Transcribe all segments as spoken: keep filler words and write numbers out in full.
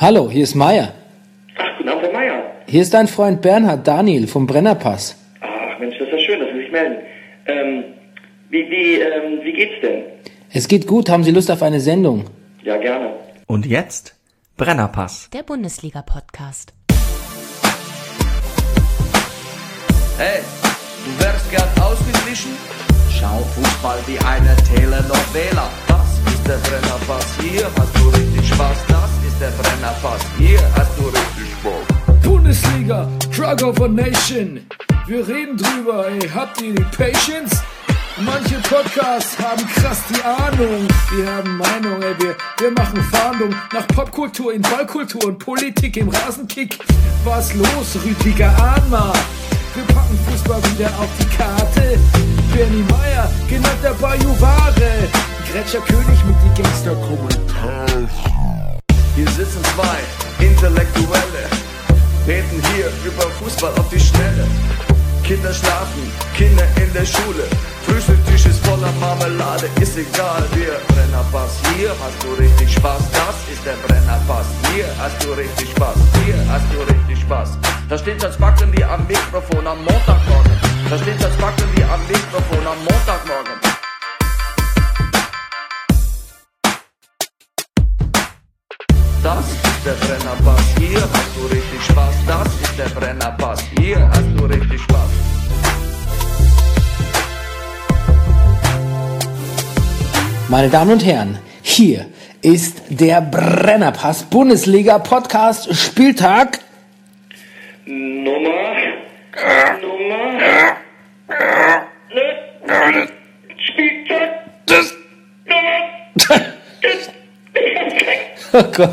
Hallo, hier ist Meier. Ach, guten Abend, Herr Meier. Hier ist dein Freund Bernhard Daniel vom Brennerpass. Ach Mensch, das ist ja schön, dass Sie sich melden. Ähm, wie, wie, ähm, wie geht's denn? Es geht gut, haben Sie Lust auf eine Sendung? Ja, gerne. Und jetzt Brennerpass. Der Bundesliga-Podcast. Hey, du wärst gern ausgeglichen? Schau Fußball wie eine Telenovela. Das ist der Brennerpass, hier hast du richtig Spaß. Das ist der Brennerpass, hier hast du richtig Spaß. Bundesliga, Drug of a Nation. Wir reden drüber, ey, habt ihr die Patience? Manche Podcasts haben krass die Ahnung. Wir haben Meinung, ey, wir, wir machen Fahndung nach Popkultur in Ballkultur und Politik im Rasenkick. Was los, Rüdiger Ahnma? Wir packen Fußball wieder auf die Karte. Bernie Meier, genannt der Bajuware. Gretscher König mit die Gangster-Kommentare. Hier sitzen zwei Intellektuelle, reden hier über Fußball auf die Schnelle. Kinder schlafen, Kinder in der Schule. Frühstücktisch ist voller Marmelade, ist egal, wir Brennerpass. Hier hast du richtig Spaß, das ist der Brennerpass. Hier hast du richtig Spaß, hier hast du richtig Spaß. Da steht das Backen wie am Mikrofon am Montagmorgen. Da steht das Backen wie am Mikrofon am Montagmorgen. Das ist der Brennerpass, hier hast du richtig Spaß. Das ist der Brennerpass, hier hast du richtig Spaß. Meine Damen und Herren, hier ist der Brennerpass Bundesliga Podcast Spieltag Nummer, Nummer, ne, Spieltag, das, Nummer, oh Gott.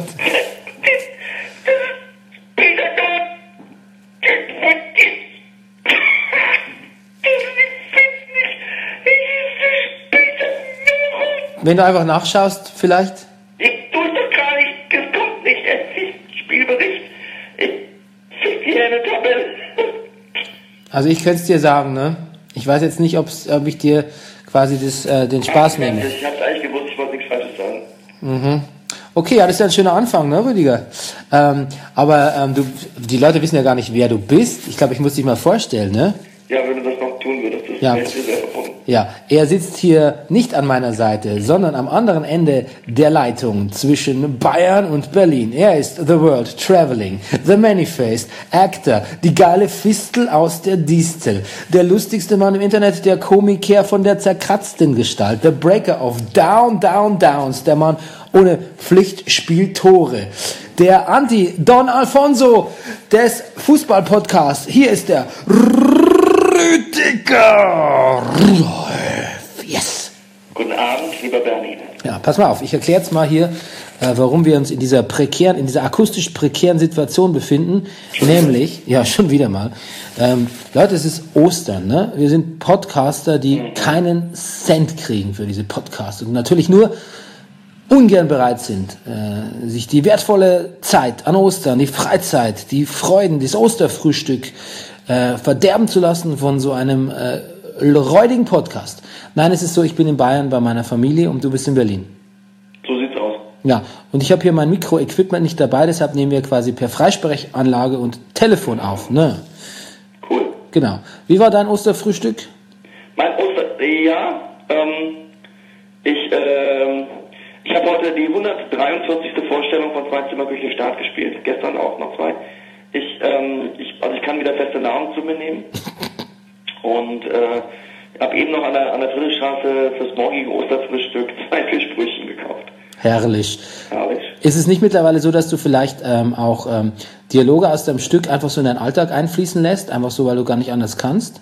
Wenn du einfach nachschaust, vielleicht? Ich tue es doch gar nicht, es kommt nicht, es ist Spielbericht. Ich fick hier eine Tabelle. Also ich könnte es dir sagen, ne? Ich weiß jetzt nicht, ob's, ob ich dir quasi das, äh, den Spaß nehme. Ich hab's eigentlich gewusst, ich wollte nichts Falsches sagen. Mhm. Okay, ja, das ist ja ein schöner Anfang, ne, Rüdiger? Ähm, aber ähm, du, die Leute wissen ja gar nicht, wer du bist. Ich glaube, ich muss dich mal vorstellen, ne? Ja, wenn du das noch tun würdest, das Ja. wäre dir sehr verbunden. Ja, er sitzt hier nicht an meiner Seite, sondern am anderen Ende der Leitung zwischen Bayern und Berlin. Er ist The World Traveling, The Many-Faced Actor, die geile Fistel aus der Distel, der lustigste Mann im Internet, der Komiker von der zerkratzten Gestalt, The Breaker of Down, Down, Downs, der Mann ohne Pflicht spielt Tore, der Anti-Don Alfonso des Fußball-Podcasts. Hier ist der Rüdiger Rudolf. Yes. Guten Abend, lieber Bernie. Ja, pass mal auf, ich erkläre jetzt mal hier, äh, warum wir uns in dieser prekären, in dieser akustisch prekären Situation befinden. Nämlich, ja, schon wieder mal. Ähm, Leute, es ist Ostern, ne? Wir sind Podcaster, die mhm. keinen Cent kriegen für diese Podcasts und natürlich nur ungern bereit sind, äh, sich die wertvolle Zeit an Ostern, die Freizeit, die Freuden, das Osterfrühstück äh, verderben zu lassen von so einem äh, räudigen Podcast. Nein, es ist so, ich bin in Bayern bei meiner Familie und du bist in Berlin. So sieht's aus. Ja, und ich habe hier mein Mikro-Equipment nicht dabei, deshalb nehmen wir quasi per Freisprechanlage und Telefon auf, ne? Cool. Genau. Wie war dein Osterfrühstück? Mein Oster... Ja, ähm... Ich, ähm... Ich habe heute die hundertdreiundvierzigste Vorstellung von Zwei-Zimmer-Küche Start gespielt. Gestern auch noch zwei. Ich, ähm, ich, also ich kann wieder feste Nahrung zu mir nehmen. Und äh, habe eben noch an der, an der Friedrichstraße fürs morgige Osterfrühstück zwei Fischbrötchen gekauft. Herrlich. Herrlich. Ist es nicht mittlerweile so, dass du vielleicht ähm, auch ähm, Dialoge aus deinem Stück einfach so in deinen Alltag einfließen lässt? Einfach so, weil du gar nicht anders kannst?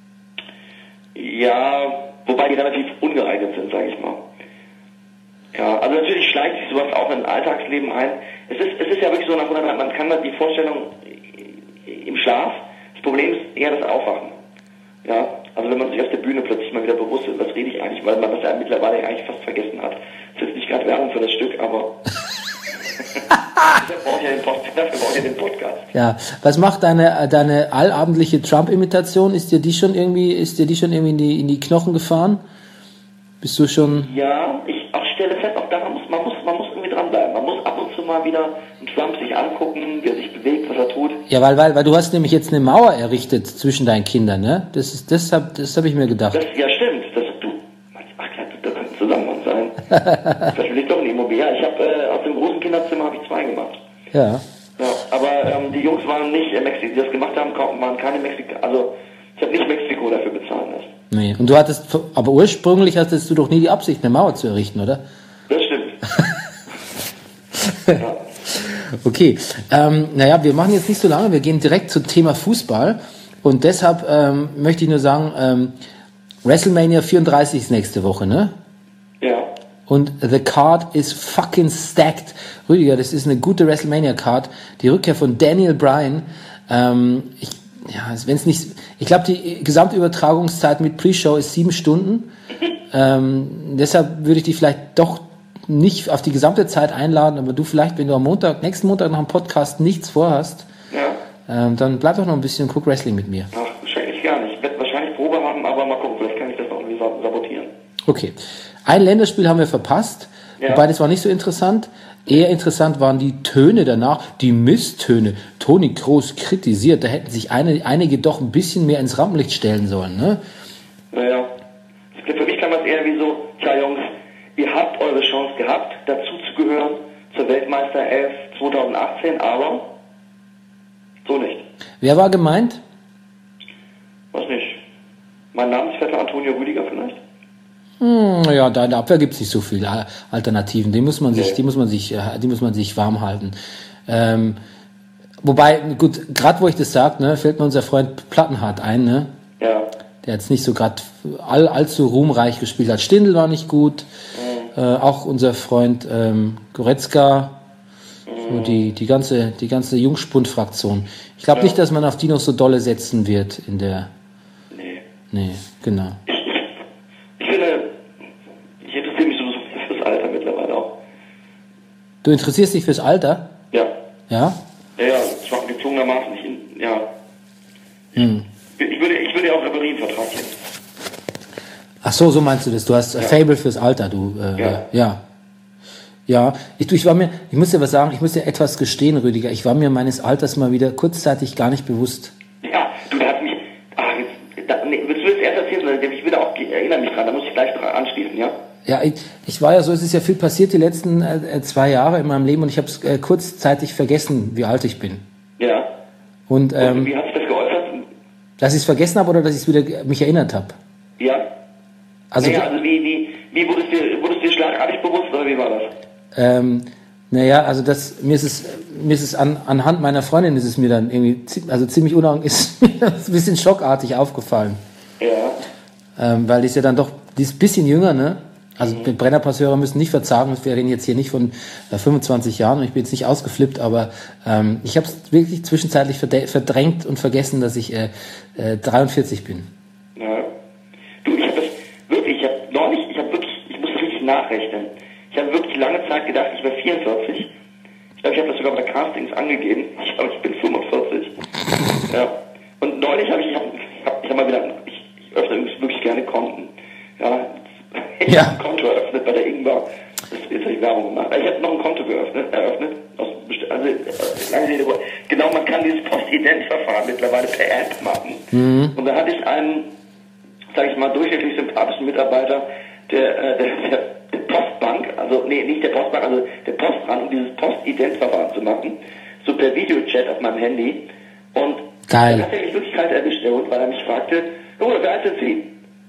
Ja, wobei die relativ ungeeignet sind, sage ich mal. Ja, also natürlich schleicht sich sowas auch in ein Alltagsleben ein. Es ist, es ist ja wirklich so, nach hundert Jahren, man kann die Vorstellung im Schlaf, das Problem ist eher das Aufwachen. Ja, also wenn man sich auf der Bühne plötzlich mal wieder bewusst ist, was rede ich eigentlich, weil man das ja mittlerweile eigentlich fast vergessen hat. Das ist nicht gerade Werbung für das Stück, aber dafür brauche ich ja den Podcast. Dafür brauche ich ja den Podcast. Ja, was macht deine, deine allabendliche Trump-Imitation? Ist dir die schon irgendwie, ist dir die schon irgendwie in die, in die Knochen gefahren? Bist du schon... Ja, ich auch stelle fest, auch daran muss man muss, man muss irgendwie dranbleiben. Man muss ab und zu mal wieder einen Trump sich angucken, wie er sich bewegt, was er tut. Ja, weil, weil, weil du hast nämlich jetzt eine Mauer errichtet zwischen deinen Kindern, ne? Das ist, das hab, das hab ich mir gedacht. Das, ja, stimmt. Das, du, ach klar, da könnten Zusammenhang sein. Vielleicht will ich doch eine Immobilie. Ja, ich habe äh, aus dem großen Kinderzimmer habe ich zwei gemacht. Ja. Ja, aber ähm, die Jungs waren nicht in Mexiko, die das gemacht haben, waren keine Mexiko, also ich habe nicht Mexiko dafür bezahlen lassen. Nee. Und du hattest, aber ursprünglich hattest du doch nie die Absicht, eine Mauer zu errichten, oder? Das stimmt. Ja. Okay, ähm, naja, wir machen jetzt nicht so lange, wir gehen direkt zum Thema Fußball und deshalb ähm, möchte ich nur sagen, ähm, WrestleMania vierunddreißig ist nächste Woche, ne? Ja. Und the card is fucking stacked. Rüdiger, das ist eine gute WrestleMania-Card. Die Rückkehr von Daniel Bryan. Ähm, ich, ja, wenn es nicht, ich glaube, die Gesamtübertragungszeit mit Pre-Show ist sieben Stunden. Ähm, deshalb würde ich dich vielleicht doch nicht auf die gesamte Zeit einladen, aber du vielleicht, wenn du am Montag, nächsten Montag nach dem Podcast nichts vorhast, Ja. ähm, dann bleib doch noch ein bisschen Guck Wrestling mit mir. Ach, wahrscheinlich gar nicht. Ich werde wahrscheinlich Probe haben, aber mal gucken, vielleicht kann ich das noch irgendwie sabotieren. Okay. Ein Länderspiel haben wir verpasst, Ja. wobei das war nicht so interessant. Eher interessant waren die Töne danach, die Misstöne. Toni Kroos kritisiert, da hätten sich eine, einige doch ein bisschen mehr ins Rampenlicht stellen sollen, ne? Naja. Für mich kann man es eher wie so, tja Jungs, ihr habt eure Chance gehabt, dazu zu gehören zur Weltmeisterelf zwanzig achtzehn, aber so nicht. Wer war gemeint? Was nicht? Mein Namensvetter Antonio Rüdiger vielleicht? Hm, ja, da in der Abwehr gibt's nicht so viele Alternativen. Die muss man sich, Nee. die muss man sich, äh, die muss man sich warm halten. Ähm, wobei, gut, gerade wo ich das sage, ne, fällt mir unser Freund Plattenhardt ein, ne? Ja. Der jetzt nicht so gerade all, allzu ruhmreich gespielt hat. Stindl war nicht gut. Mhm. Äh, auch unser Freund ähm, Goretzka. So die, die ganze, die ganze Jungspund-Fraktion. Ich glaube Ja. nicht, dass man auf die noch so dolle setzen wird in der. Nee. Nee, genau. Ich finde, ich interessiere mich so fürs Alter mittlerweile auch. Du interessierst dich fürs Alter? Ja. Ja? Ja, ja, zwar gezwungenermaßen. Ich, ja. Hm. Ich würde, ich würde ja auch Ribéry einen Vertrag geben. Ach so, so meinst du das. Du hast ja. Fable fürs Alter, du. Äh, Ja. Ja. Ja, ich, du, ich war mir, ich muss dir was sagen, ich muss dir etwas gestehen, Rüdiger. Ich war mir meines Alters mal wieder kurzzeitig gar nicht bewusst. Ja, du, da hat mich, ach, jetzt, da, nee, willst du das erst erzählen, oder ich will auch, ich erinnere mich dran, da muss ich gleich dran anschließen, ja? Ja, ich, ich war ja so, es ist ja viel passiert die letzten äh, zwei Jahre in meinem Leben und ich habe es äh, kurzzeitig vergessen, wie alt ich bin. Ja. Und, Und ähm, wie hat sich das geäußert? dass ich es vergessen habe oder dass ich es wieder mich erinnert habe. Ja. Also, naja, also wie, wie, wie wurde es dir, wurde es dir schlagartig bewusst, oder wie war das? ähm, naja, also das, mir ist es, mir ist es an, anhand meiner Freundin ist es mir dann irgendwie, zi- also ziemlich unangenehm, ist mir ein bisschen schockartig aufgefallen. Ja. Ähm, weil die ist ja dann doch, die ist ein bisschen jünger, ne? Also mhm. Brennerpass-Hörer müssen nicht verzagen, wir reden jetzt hier nicht von äh, fünfundzwanzig Jahren und ich bin jetzt nicht ausgeflippt, aber ähm, ich habe es wirklich zwischenzeitlich verde- verdrängt und vergessen, dass ich äh, äh, dreiundvierzig bin. Ja. Du, ich habe das wirklich, ich habe neulich, ich habe wirklich, ich musste richtig nachrechnen. Ich habe wirklich lange Zeit gedacht, ich wäre vierundvierzig. Ich glaube, ich habe das sogar bei der Castings angegeben. Ich glaube, ich bin fünfundvierzig. Ja. Und neulich habe ich, ich habe hab, ich hab mal wieder, ich, ich öffne übrigens wirklich gerne Konten. Ja. Ich Ja. habe ein Konto eröffnet bei der Ingwer. Das ist jetzt Werbung gemacht. Ich habe noch ein Konto geöffnet, eröffnet. Aus, besti- also, äh, lange Rede, kurzer- genau, man kann dieses Postident-Verfahren mittlerweile per App machen. Mhm. Und da hatte ich einen, sage ich mal, durchschnittlich sympathischen Mitarbeiter, der, äh, der, der, der Postbank, also, nee, nicht der Postbank, also der Post ran, um dieses Postident-Verfahren zu machen, so per Videochat auf meinem Handy. Und Geil. dann hat er mich wirklich kalt erwischt, der Hund, weil er mich fragte, oh, wer alt sind Sie?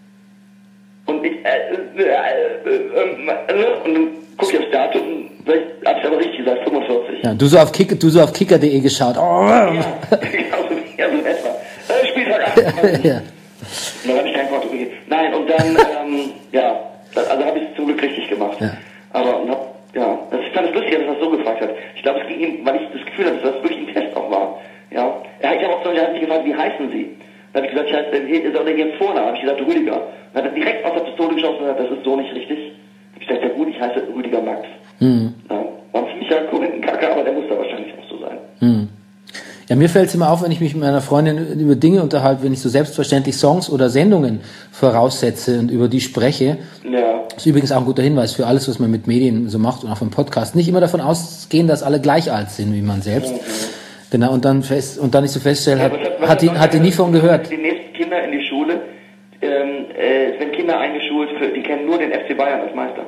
Und ich, äh, äh, äh, äh, und dann gucke ich aufs Datum und ich hab's aber richtig gesagt, fünfundvierzig. Ja, du so auf Kicker, du so auf kicker punkt de geschaut. Oh. Ja, genau so, ja, so in etwa. Äh, Spieltag achtundzwanzig. Ja. Und dann habe ich kein Konto gegeben. Nein, und dann, ähm, ja, das, also habe ich es zum Glück richtig gemacht. Ja. Aber, und hab, ja, das, ich fand es lustig, dass er das so gefragt hat. Ich glaube, es ging ihm, weil ich das Gefühl hatte, dass das wirklich ein Test auch war. Ja. Er hat ich habe auch so, er hat mich gefragt, wie heißen Sie? Dann habe ich gesagt, ich heiße, ist auch Ihren Vorname? Habe ich gesagt, Rüdiger. Dann hat er direkt aus der Pistole geschossen und gesagt, das ist so nicht richtig. Ich dachte, ja gut, ich heiße Rüdiger Max. Mhm. Ja, war ein ziemlicher Korinthenkacke, aber der muss da wahrscheinlich auch so sein. Mhm. Ja, mir fällt es immer auf, wenn ich mich mit meiner Freundin über Dinge unterhalte, wenn ich so selbstverständlich Songs oder Sendungen voraussetze und über die spreche, Ja. Das ist übrigens auch ein guter Hinweis für alles, was man mit Medien so macht und auch vom Podcast. Nicht immer davon ausgehen, dass alle gleich alt sind wie man selbst. Mhm. Genau, und dann fest, und dann nicht so feststellen, hat, ja, hat, die, hat die nie von gehört. Die nächsten Kinder in die Schule, ähm, äh, es werden Kinder eingeschult, für, die kennen nur den F C Bayern als Meister.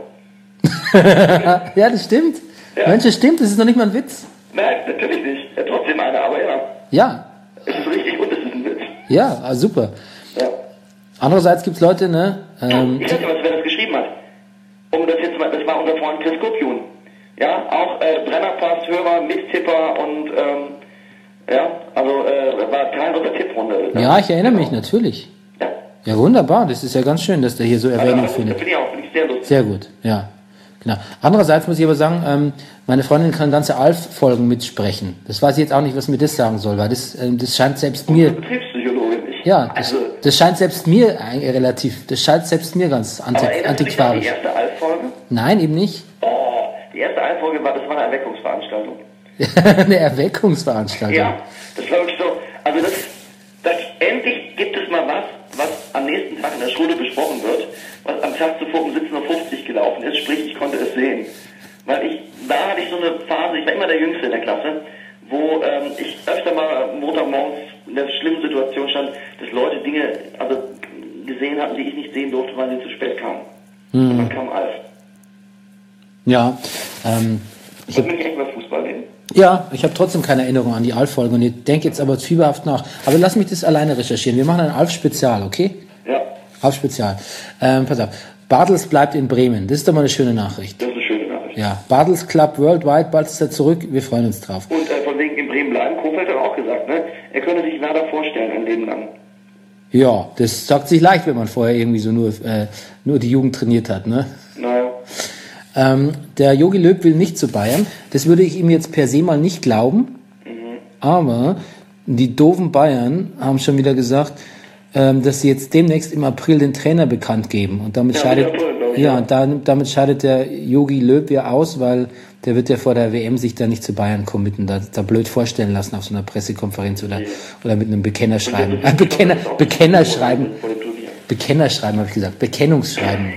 Ja, das stimmt. Ja. Mensch, das stimmt, das ist noch nicht mal ein Witz. Nein, natürlich nicht. Ja, trotzdem einer, aber ja. Ja. Es ist richtig und es ist ein Witz. Ja, also super. Ja. Andererseits gibt's Leute, ne? Ähm, ich weiß nicht, wer das geschrieben hat. Um das jetzt mal, das war unser Freund Chris Kupjun. Ja, auch äh, Brennerpass, Hörer, Mittipper und ähm, ja, also äh, war Teil unserer Tipprunde. Ja, ich erinnere mich, natürlich. Ja. Ja, wunderbar. Das ist ja ganz schön, dass der hier so Erwähnung also, findet. Das finde ich auch, finde ich sehr lustig. Sehr gut, ja. Genau. Andererseits muss ich aber sagen, ähm, meine Freundin kann ganze Alf-Folgen mitsprechen. Das weiß ich jetzt auch nicht, was mir das sagen soll, weil das, ähm, das scheint selbst mir... Betriebspsychologin nicht. Ja, das, also, das scheint selbst mir äh, relativ, das scheint selbst mir ganz anti- aber antiquarisch. Die erste Alf-Folge? Nein, eben nicht. Oh, die erste Alf-Folge war, das war eine Erweckungsveranstaltung. Eine Erweckungsveranstaltung. Ja, das war wirklich so. Also das, das endlich gibt es mal was, was am nächsten Tag in der Schule besprochen wird, was am Tag zuvor um siebzehn Uhr fünfzig gelaufen ist, sprich ich konnte es sehen. Weil ich, da hatte ich so eine Phase, ich war immer der Jüngste in der Klasse, wo ähm, ich öfter mal Montagmorgens in der schlimmen Situation stand, dass Leute Dinge also gesehen hatten, die ich nicht sehen durfte, weil sie zu spät kamen. Mhm. Und dann kam Alf. Ja, ähm... Ich Wollen wir nicht echt über Fußball reden? Ja, ich habe trotzdem keine Erinnerung an die Alf-Folge und ich denke jetzt aber fieberhaft nach. Aber lass mich das alleine recherchieren. Wir machen ein Alf-Spezial, okay? Ja. Alf-Spezial. Ähm, pass auf. Bartels bleibt in Bremen. Das ist doch mal eine schöne Nachricht. Das ist eine schöne Nachricht. Ja. Bartels Club Worldwide, bald ist er zurück. Wir freuen uns drauf. Und äh, von wegen in Bremen bleiben, Kofeld hat auch gesagt, ne? Er könnte sich Werder vorstellen, ein Leben lang. Ja, das sagt sich leicht, wenn man vorher irgendwie so nur, äh, nur die Jugend trainiert hat, ne? Naja. Ähm, der Jogi Löw will nicht zu Bayern. Das würde ich ihm jetzt per se mal nicht glauben. Mhm. Aber die doofen Bayern haben schon wieder gesagt, ähm, dass sie jetzt demnächst im April den Trainer bekannt geben. Und damit ja, scheidet, April, ich, ja, ja. Da, damit scheidet der Jogi Löw ja aus, weil der wird ja vor der W M sich da nicht zu Bayern committen, da, da blöd vorstellen lassen auf so einer Pressekonferenz oder, ja. oder mit einem Bekennerschreiben. Äh, Bekenner, Bekennerschreiben. Bekennerschreiben, habe ich gesagt. Bekennungsschreiben.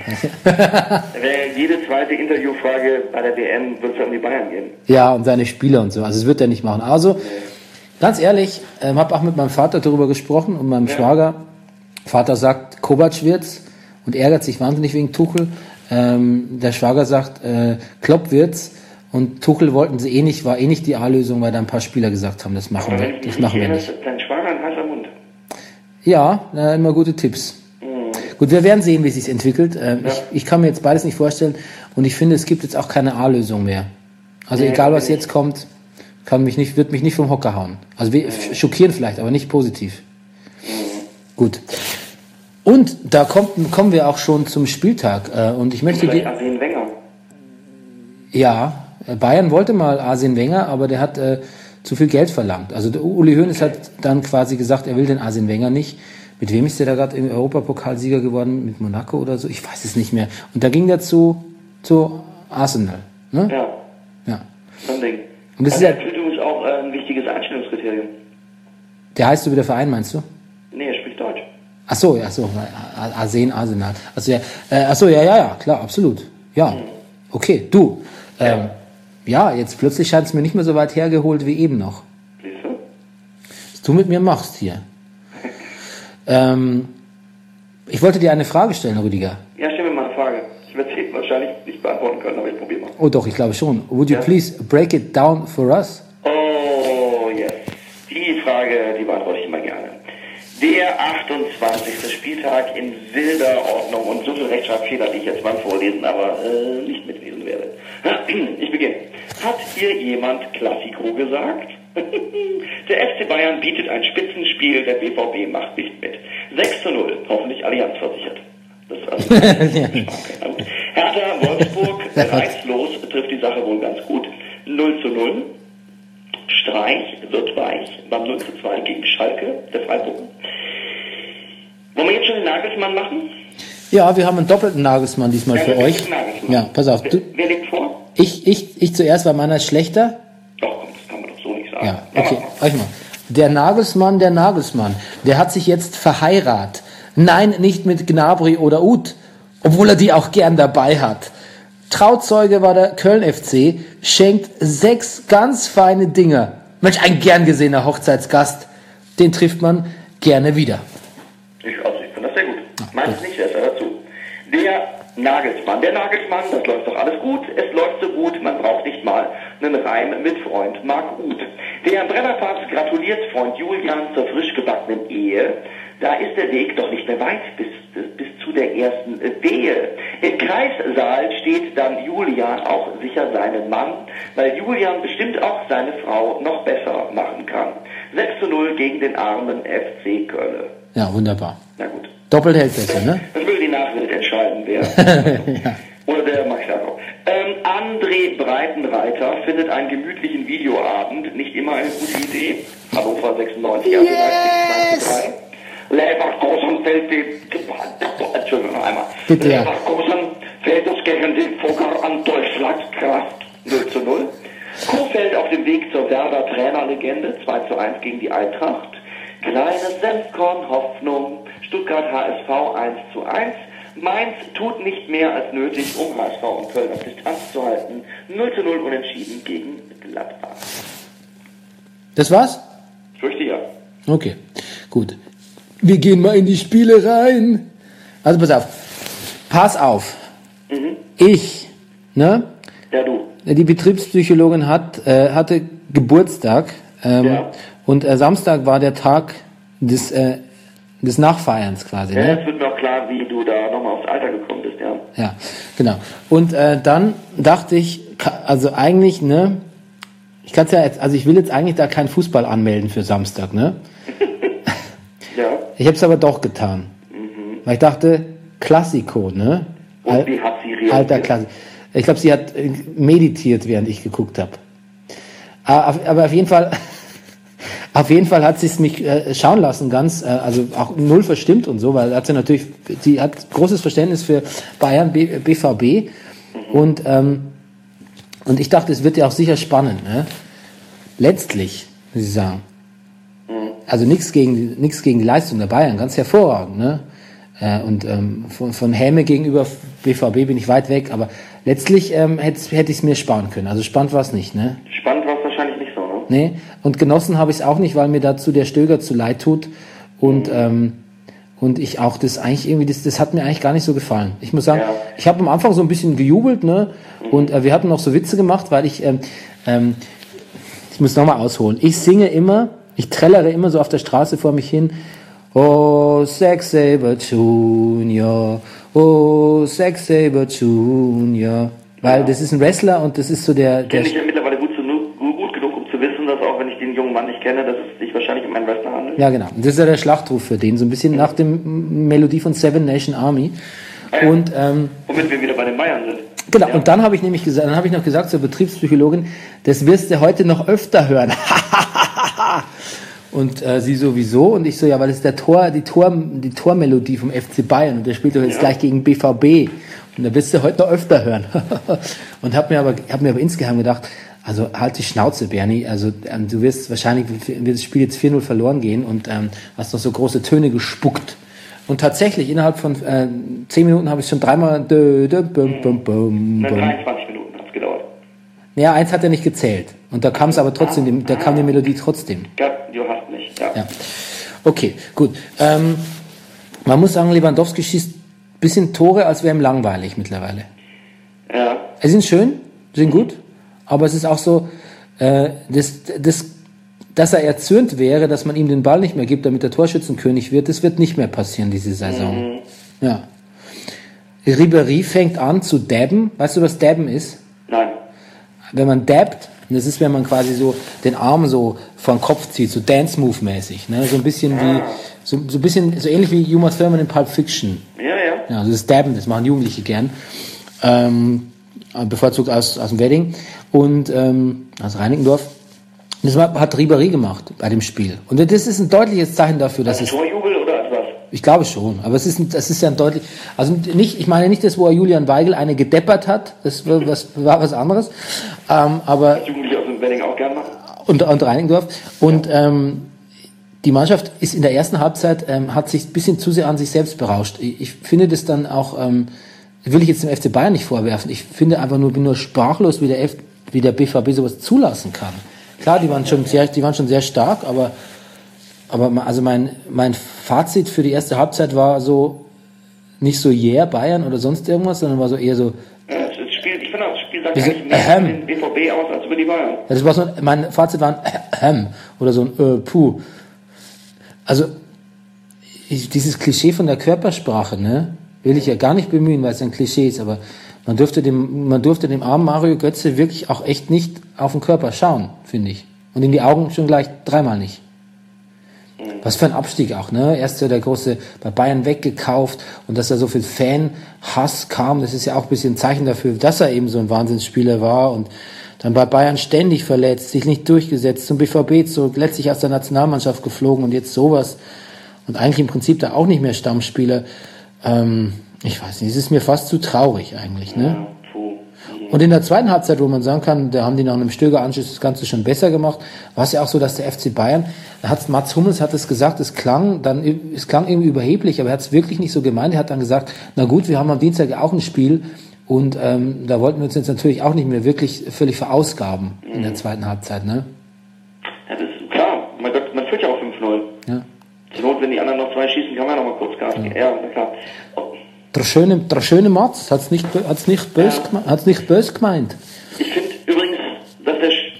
Jede zweite Interviewfrage bei der W M wird es um die Bayern gehen. Ja, um seine Spieler und so. Also das wird er nicht machen. Also, nee. Ganz ehrlich, ähm, habe auch mit meinem Vater darüber gesprochen und meinem ja. Schwager. Vater sagt, Kovac wird's und ärgert sich wahnsinnig wegen Tuchel. Ähm, der Schwager sagt, äh, Klopp wird's. Und Tuchel wollten sie eh nicht, war eh nicht die A-Lösung, weil da ein paar Spieler gesagt haben, das machen wir, das machen wir nicht. Dein Schwager ein heißer Mund. Ja, äh, immer gute Tipps. Gut, wir werden sehen, wie es sich entwickelt. Ähm, ja. ich, ich kann mir jetzt beides nicht vorstellen und ich finde, es gibt jetzt auch keine A-Lösung mehr. Also ja, egal, was jetzt kommt, kann mich nicht, wird mich nicht vom Hocker hauen. Also wir, ja. schockieren vielleicht, aber nicht positiv. Ja. Gut. Und da kommt, kommen wir auch schon zum Spieltag. Äh, und ich möchte dir... Arsene Wenger. Ja, Bayern wollte mal Arsene Wenger, aber der hat äh, zu viel Geld verlangt. Also der Uli Hoeneß hat dann quasi gesagt, er will den Arsene Wenger nicht. Mit wem ist der da gerade im Europapokalsieger geworden? Mit Monaco oder so? Ich weiß es nicht mehr. Und da ging der zu, zu Arsenal. Ne? Ja. Ja. So ein Ding. Und das also ist ja übrigens auch äh, ein wichtiges Einstellungskriterium. Der heißt so wie der Verein, meinst du? Nee, er spricht Deutsch. Ach so, ja, so. Arsene, Arsenal. Also, ja, äh, ach so, ja, ja, ja, klar, absolut. Ja. Mhm. Okay, du. Ähm, ja. ja, jetzt plötzlich scheint es mir nicht mehr so weit hergeholt wie eben noch. Siehst du? Was du mit mir machst hier. Ähm, ich wollte dir eine Frage stellen, Rüdiger. Ja, stell mir mal eine Frage. Ich werde sie wahrscheinlich nicht beantworten können, aber ich probiere mal. Oh doch, ich glaube schon. Would you ja? please break it down for us? Oh, yes. Die Frage, die beantworte ich immer gerne. Der achtundzwanzigste Spieltag in wilder Ordnung und so viel Rechtschreibfehler, die ich jetzt mal vorlesen, aber äh, nicht mitlesen werde. Ich beginne. Hat hier jemand Klassiko gesagt? Der F C Bayern bietet ein Spitzenspiel, der B V B macht nicht mit. sechs zu null, hoffentlich Allianz versichert. Das ist also Hertha Wolfsburg, reizlos, trifft die Sache wohl ganz gut. null zu null. Streich wird weich beim null zu zwei gegen Schalke, der Freiburger. Wollen wir jetzt schon den Nagelsmann machen? Ja, wir haben einen doppelten Nagelsmann diesmal ja, für euch. Ja, pass auf. Du, wer legt vor? Ich, ich, ich zuerst, weil meiner ist schlechter. Doch, komm, das kann man doch so nicht sagen. Ja, okay, euch mal. Der Nagelsmann, der Nagelsmann, der hat sich jetzt verheiratet. Nein, nicht mit Gnabry oder Uth. obwohl er die auch gern dabei hat. Trauzeuge war der Köln F C, schenkt sechs ganz feine Dinger. Mensch, ein gern gesehener Hochzeitsgast, den trifft man gerne wieder. Ich, also ich finde das sehr gut. Meins nicht, er ist dazu. Der Nagelsmann. Der Nagelsmann, das läuft doch alles gut. Es läuft so gut, man braucht nicht mal einen Reim mit Freund Marc Uth. Der Brennerpass gratuliert Freund Julian zur frisch gebackenen Ehe. Da ist der Weg doch nicht mehr weit bis, bis zu der ersten Wehe. Im Kreissaal steht dann Julian auch sicher seinen Mann, weil Julian bestimmt auch seine Frau noch besser machen kann. sechs zu null gegen den armen F C Köln. Ja, wunderbar. Na gut. Doppelt hält besser, ne? Das will die Nachwelt entscheiden, wer. Ja. Oder der Max Jakob. Ähm, André Breitenreiter findet einen gemütlichen Videoabend nicht immer eine gute Idee. Hannover sechsundneunzig, Yes! Leverkusen fällt die... Entschuldigung, noch einmal. Bitte, ja. Leverkusen fällt es gegen die Fugger an Durchschlagskraft null zu null. Kofeld auf dem Weg zur Werder Trainerlegende zwei zu eins gegen die Eintracht. Kleines Senfkorn Hoffnung. Stuttgart H S V eins zu eins. Mainz tut nicht mehr als nötig, um H S V und Köln auf Distanz zu halten. null zu null unentschieden gegen Gladbach. Das war's? Ich fürchte ja. Okay, gut. Wir gehen mal in die Spiele rein. Also pass auf. Pass auf. Mhm. Ich, ne? Ja, du. Die Betriebspsychologin hat, äh, hatte Geburtstag. Ähm, Ja. Und äh, Samstag war der Tag des, äh, des Nachfeierns quasi. Ja, Ne? jetzt wird mir auch klar, wie du da nochmal aufs Alter gekommen bist, ja. Ja, genau. Und äh, dann dachte ich, ka- also eigentlich, ne, ich kann's ja jetzt, also ich will jetzt eigentlich da keinen Fußball anmelden für Samstag, ne? Ja. Ich habe es aber doch getan. Mhm. Weil ich dachte, Klassiko, ne? Und wie hat sie reagiert? Alter Klassik. Ich glaube, sie hat äh, meditiert, während ich geguckt habe. Aber auf jeden Fall, auf jeden Fall hat sie es mich äh, schauen lassen, ganz, äh, also auch null verstimmt und so, weil hat sie natürlich, sie hat großes Verständnis für Bayern, B, BVB mhm. und ähm, und ich dachte, es wird ja auch sicher spannend, ne? Letztlich, muss ich sagen, mhm. also nichts gegen nichts gegen die Leistung der Bayern, ganz hervorragend, ne? Äh, und ähm, von, von Häme gegenüber B V B bin ich weit weg, aber letztlich ähm, hätte hätte ich es mir sparen können. Also spannend war es nicht, ne? Spannend war es wahrscheinlich nicht so, ne? Nee, und genossen habe ich es auch nicht, weil mir dazu der Stöger zu leid tut und Mhm. ähm, und ich auch das eigentlich irgendwie, das, das hat mir eigentlich gar nicht so gefallen. Ich muss sagen, Ja. ich habe am Anfang so ein bisschen gejubelt, ne? Und äh, wir hatten noch so Witze gemacht, weil ich, ähm, ähm, ich muss nochmal ausholen. Ich singe immer, ich trällere immer so auf der Straße vor mich hin. Oh, Zack Sabre Junior, oh, Zack Sabre Junior. Weil Ja. das ist ein Wrestler und das ist so der, der Kenne ich ja mittlerweile gut, zu, gut genug, um zu wissen, dass auch wenn ich den jungen Mann nicht kenne, dass es sich wahrscheinlich um einen Wrestler handelt. Ja, genau. Und das ist ja der Schlachtruf für den, so ein bisschen nach dem Melodie von Seven Nation Army. Ah ja. Und ähm, Womit wir wieder bei den Bayern sind. genau. Ja. Und dann habe ich nämlich gesagt, dann habe ich noch gesagt zur Betriebspsychologin, das wirst du heute noch öfter hören. Und äh, sie sowieso und ich so, ja, weil das ist der Tor, die Tor, die Tormelodie vom F C Bayern und der spielt doch jetzt Ja. gleich gegen B V B und da wirst du heute noch öfter hören. Und habe mir aber, hab mir aber insgeheim gedacht, also halt die Schnauze, Bernie, also ähm, du wirst wahrscheinlich, wird das Spiel jetzt vier null verloren gehen und ähm, hast noch so große Töne gespuckt. Und tatsächlich, innerhalb von äh, zehn Minuten habe ich schon dreimal dö, dö, bum, bum, bum, Na, bum. dreiundzwanzig Minuten hat es gedauert. Ja, eins hat er nicht gezählt. Und da kam es aber trotzdem, die- da kam die Melodie trotzdem. Ja, du hast nicht. Ja. Ja. Okay, gut. Ähm, man muss sagen, Lewandowski schießt ein bisschen Tore, als wäre ihm langweilig mittlerweile. Ja. Sie sind schön, sind gut, aber es ist auch so, äh, das, das, dass er erzürnt wäre, dass man ihm den Ball nicht mehr gibt, damit er Torschützenkönig wird, das wird nicht mehr passieren diese Saison. Mhm. Ja. Ribéry fängt an zu dabben. Weißt du, was dabben ist? Nein. Wenn man dabbt, das ist, wenn man quasi so den Arm so vor den Kopf zieht, so Dance-Move-mäßig, ne? So ein bisschen wie, so, so ein bisschen, so ähnlich wie Uma Thurman in Pulp Fiction. Ja, ja. Ja, also das Dabben, das machen Jugendliche gern. Ähm, bevorzugt aus, aus dem Wedding und ähm, aus Reinickendorf. Das hat Ribéry gemacht bei dem Spiel. Und das ist ein deutliches Zeichen dafür, dass Als es... Torjubel oder als was? Ich glaube schon, aber es ist, ein, das ist ja ein deutlich, also nicht, ich meine nicht das, wo er Julian Weigel eine gedeppert hat, das war was, war was anderes, ähm, aber, Jugendliche aus dem Wedding auch gern machen? und, und Reinickendorf, und, ähm, die Mannschaft ist in der ersten Halbzeit, ähm, hat sich ein bisschen zu sehr an sich selbst berauscht. Ich, ich finde das dann auch, ähm, will ich jetzt dem F C Bayern nicht vorwerfen. Ich finde einfach nur, bin nur sprachlos, wie der, F, wie der B V B sowas zulassen kann. Klar, die waren schon sehr, die waren schon sehr stark, aber, aber also mein, mein Fazit für die erste Halbzeit war so, nicht so yeah, Bayern oder sonst irgendwas, sondern war so eher so, Ja, das Spiel, ich finde, das Spiel sagt Diese, eigentlich mehr ähm. über den B V B aus als über die Bayern. ja, das war so, mein Fazit war ein ähm, oder so ein äh, puh. Also, ich, dieses Klischee von der Körpersprache, ne, will ich ja gar nicht bemühen, weil es ein Klischee ist, aber man dürfte dem, man durfte dem armen Mario Götze wirklich auch echt nicht auf den Körper schauen, finde ich. Und in die Augen schon gleich dreimal nicht. Was für ein Abstieg auch, ne? Erst so der große, bei Bayern weggekauft und dass da so viel Fan-Hass kam, das ist ja auch ein bisschen ein Zeichen dafür, dass er eben so ein Wahnsinnsspieler war und dann bei Bayern ständig verletzt, sich nicht durchgesetzt, zum B V B zurück, letztlich aus der Nationalmannschaft geflogen und jetzt sowas und eigentlich im Prinzip da auch nicht mehr Stammspieler. Ähm, ich weiß nicht, es ist mir fast zu traurig eigentlich, ne? Ja, puh. Und in der zweiten Halbzeit, wo man sagen kann, da haben die nach einem Stöger-Anschluss das Ganze schon besser gemacht, war es ja auch so, dass der F C Bayern, da hat Mats Hummels hat es gesagt, es klang dann, es klang irgendwie überheblich, aber er hat es wirklich nicht so gemeint. Er hat dann gesagt, na gut, wir haben am Dienstag ja auch ein Spiel und ähm, da wollten wir uns jetzt natürlich auch nicht mehr wirklich völlig verausgaben in der zweiten Halbzeit, ne? Ja, das ist klar. Mein Gott, man führt ja auch fünf null. Ja. Zur Not, wenn die anderen noch zwei schießen, kann man noch mal kurz Gas geben. Ja, na klar. Oh, Der schöne, der schöne Mats hat's nicht, hat's nicht böse, Ja. geme- hat's nicht böse gemeint. ich finde übrigens, dass der, Sch-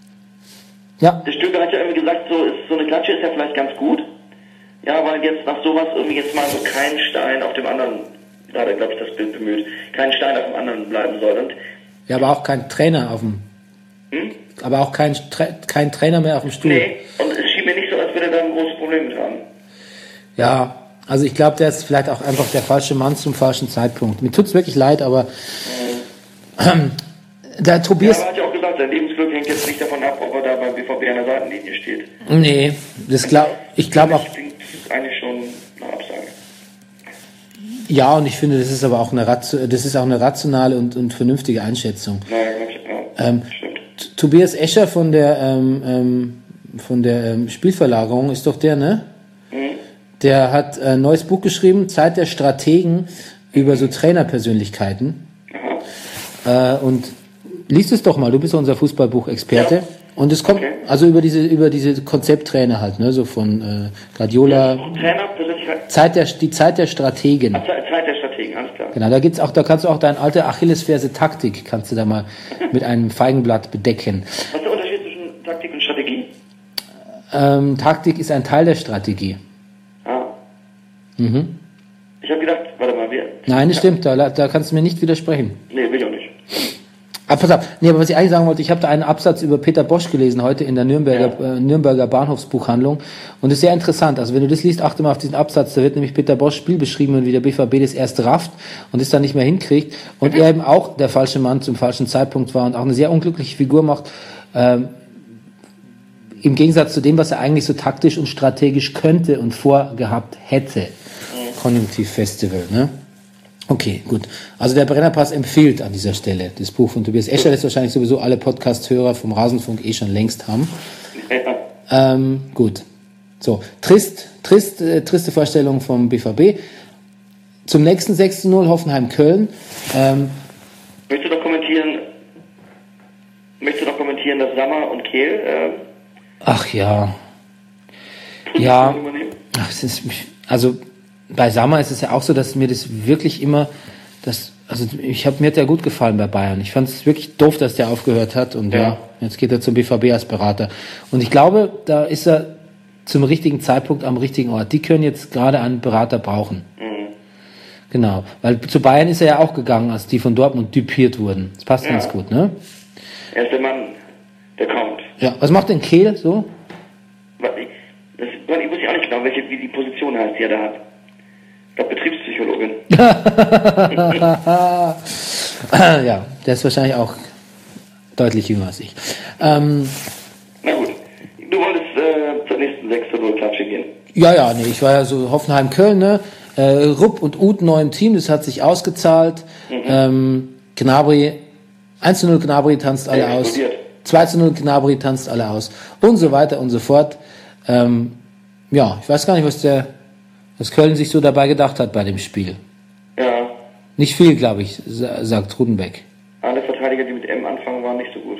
Ja, der Stöger hat ja irgendwie gesagt, so, ist, so eine Klatsche ist ja vielleicht ganz gut. Ja, weil jetzt nach sowas irgendwie jetzt mal so kein Stein auf dem anderen, da hat er, glaube ich, das Bild bemüht, kein Stein auf dem anderen bleiben soll. Und ja, aber auch kein Trainer auf dem, Hm? aber auch kein, Tra- kein Trainer mehr auf dem Stuhl. nee, und es schien mir nicht so, als würde er da ein großes Problem mit haben. Ja, also ich glaube, der ist vielleicht auch einfach der falsche Mann zum falschen Zeitpunkt. Mir tut's wirklich leid, aber ähm, der Ja, Tobias, aber er hat ja auch gesagt, sein Lebensglück hängt jetzt nicht davon ab, ob er da beim B V B an der Seitenlinie steht. nee, das glaub, ich glaube auch, Das klingt eigentlich schon nach Absage. ja, und ich finde, das ist aber auch eine, Ratio- das ist auch eine rationale und, und vernünftige Einschätzung. Naja, glaub ich, ja, Ähm, stimmt. T- Tobias Escher von der ähm, ähm, von der ähm, Spielverlagerung ist doch der, ne? Mhm. Der hat ein neues Buch geschrieben, Zeit der Strategen, über so Trainerpersönlichkeiten. Äh, und liest es doch mal, du bist ja unser Fußballbuchexperte. Ja. Und es kommt Okay. also über diese über diese Konzepttrainer halt, ne, so von äh, Guardiola. Trainer, Persönlichkeit, Zeit der die Zeit der Strategen. Zeit Zeit der Strategen, alles klar. Genau, da gibt's auch, da kannst du auch deine alte Achillesferse Taktik kannst du da mal mit einem Feigenblatt bedecken. Was ist der Unterschied zwischen Taktik und Strategie? Ähm, Taktik ist ein Teil der Strategie. Ah. Mhm. Ich habe gedacht, warte mal, wir... Nein, das stimmt, da, da kannst du mir nicht widersprechen. Nee, will ich auch nicht. Ah, pass auf. Nee, aber was ich eigentlich sagen wollte, ich habe da einen Absatz über Peter Bosch gelesen heute in der Nürnberger, äh, Nürnberger Bahnhofsbuchhandlung und das ist sehr interessant. Also wenn du das liest, achte mal auf diesen Absatz, da wird nämlich Peter Bosch Spiel beschrieben und wie der B V B das erst rafft und es dann nicht mehr hinkriegt und er eben auch der falsche Mann zum falschen Zeitpunkt war und auch eine sehr unglückliche Figur macht, ähm, im Gegensatz zu dem, was er eigentlich so taktisch und strategisch könnte und vorgehabt hätte. Konjunktiv Festival, ne? Okay, gut. Also der Brennerpass empfiehlt an dieser Stelle das Buch von Tobias Escher, das wahrscheinlich sowieso alle Podcast-Hörer vom Rasenfunk eh schon längst haben. Ja. Ähm, gut. So, trist, trist, äh, triste Vorstellung vom B V B. Zum nächsten sechs zu null Hoffenheim-Köln. Ähm, Möchtest du noch kommentieren, möchtest du noch kommentieren, dass Sammer und Kehl, äh, ach ja. Ja. Position übernehmen? Ach, es ist, also bei Sammer ist es ja auch so, dass mir das wirklich immer, das, also ich habe mir hat der gut gefallen bei Bayern. Ich fand es wirklich doof, dass der aufgehört hat und ja. Ja. Jetzt geht er zum B V B als Berater. Und ich glaube, da ist er zum richtigen Zeitpunkt am richtigen Ort. Die können jetzt gerade einen Berater brauchen. Mhm. Genau, weil zu Bayern ist er ja auch gegangen, als die von Dortmund düpiert wurden. Das passt Ja. ganz gut, ne? Er ist der Mann, der kommt. Ja. Was macht denn Kehl so? Was ich, das, ich weiß ja auch nicht genau, welche, wie die Position heißt, die er da hat. Ich glaube, Betriebspsychologin. Ja, der ist wahrscheinlich auch deutlich jünger als ich. Ähm, Na gut. Du wolltest äh, zur nächsten sechs zu null Klatsche gehen. ja, ja, nee, ich war ja so Hoffenheim-Köln, ne? Äh, Rupp und Uth neu im Team, das hat sich ausgezahlt. Mhm. Ähm, Gnabry, eins zu null Gnabry tanzt alle Ja, aus. explodiert. zwei zu null Gnabry tanzt alle aus. Und so weiter und so fort. Ähm, ja, ich weiß gar nicht, was der, was Köln sich so dabei gedacht hat bei dem Spiel. Ja. Nicht viel, glaube ich, sagt Rudenbeck. Alle Verteidiger, die mit M anfangen, waren nicht so gut.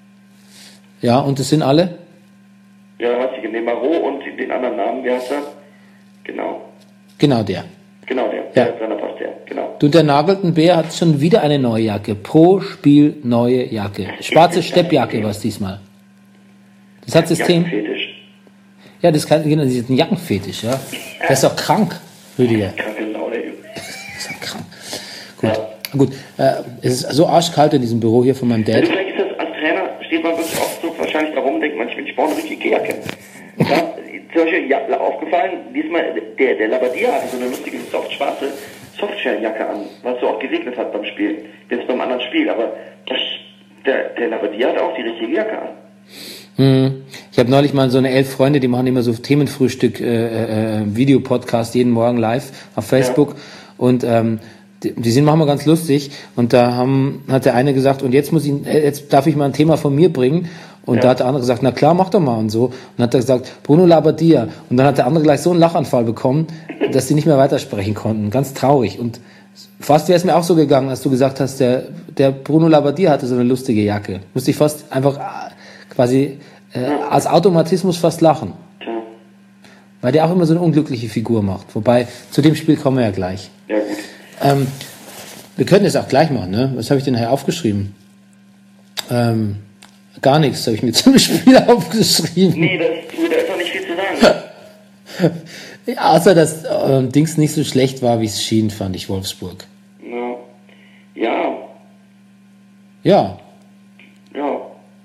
Ja, und das sind alle? Ja, weiß ich, den Marot und den anderen Namen, wie heißt er? Genau. Genau der. Genau der. Ja. Der Brennerpass, der, genau. Du, der Nageltenbär hat schon wieder eine neue Jacke. Pro Spiel neue Jacke. Schwarze Steppjacke war es diesmal. Das hat System. Jackenfetisch. Ja, das kann, genau, das ist ein Jackenfetisch, ja. Der ist doch krank, Rüdiger. Kranke Laune, Junge. Das ist doch krank. Gut, gut. Äh, es ist so arschkalt in diesem Büro hier von meinem Dad. Also vielleicht ist das, als Trainer steht man wirklich oft so wahrscheinlich da rum, denkt man, ich brauche eine richtige Jacke. Und da, zum Beispiel, ja, aufgefallen, diesmal, der, der Labadia hatte so eine lustige, soft schwarze Softshell-Jacke an, was so auch geregnet hat beim Spiel. Jetzt beim anderen Spiel, aber das, der, der Labadia hat auch die richtige Jacke an. Hm. Ich habe neulich mal so eine elf Freunde, die machen immer so Themenfrühstück, äh, äh, Videopodcast jeden Morgen live auf Facebook. Ja. Und ähm, die, die sind manchmal ganz lustig. Und da haben, hat der eine gesagt, und jetzt muss ich, jetzt darf ich mal ein Thema von mir bringen. Und ja. Da hat der andere gesagt, na klar, mach doch mal und so. Und hat er gesagt, Bruno Labbadia. Und dann hat der andere gleich so einen Lachanfall bekommen, dass die nicht mehr weitersprechen konnten. Ganz traurig. Und fast wäre es mir auch so gegangen, als du gesagt hast, der, der Bruno Labbadia hatte so eine lustige Jacke. Musste ich fast einfach quasi äh, als Automatismus fast lachen. Tja. Weil der auch immer so eine unglückliche Figur macht. Wobei, zu dem Spiel kommen wir ja gleich. Ja, gut. Ähm, wir könnten es auch gleich machen, ne? Was habe ich denn hier aufgeschrieben? Ähm, gar nichts habe ich mir zum Spiel aufgeschrieben. Nee, das, da ist doch nicht viel zu sagen. Ja, außer, dass äh, Dings nicht so schlecht war, wie es schien, fand ich, Wolfsburg. Ja. Ja. Ja. Ja.